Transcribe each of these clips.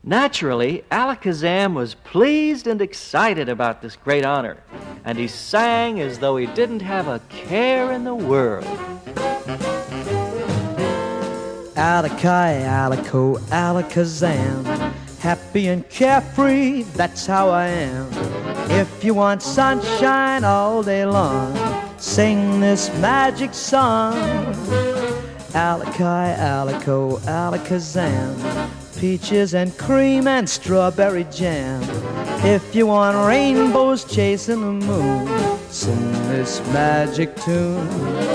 Naturally, Alakazam was pleased and excited about this great honor, and he sang as though he didn't have a care in the world. Alakai, Alico, Alakazam, happy and carefree, that's how I am. If you want sunshine all day long, sing this magic song. Alakai, Alico, Alakazam, peaches and cream and strawberry jam. If you want rainbows chasing the moon, sing this magic tune.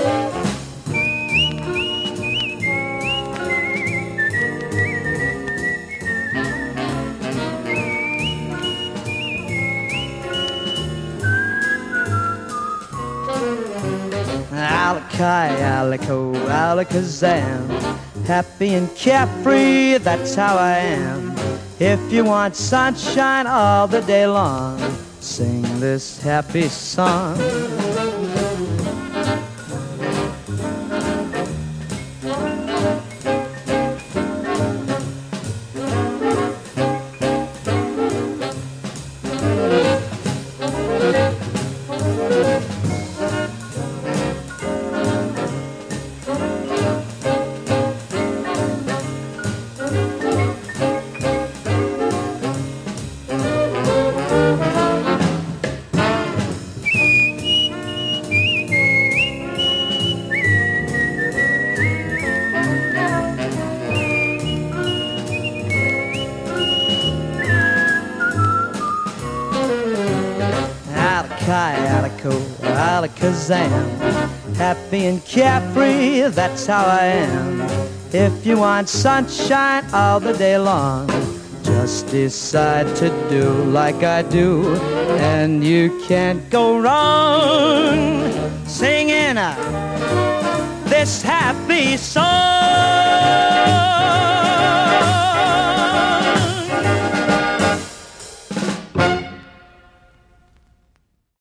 Alakai, Alico, Alakazam, happy and carefree, that's how I am. If you want sunshine all the day long, sing this happy song. Alico, Alakazam, happy and carefree, that's how I am. If you want sunshine all the day long, just decide to do like I do, and you can't go wrong singing this happy song.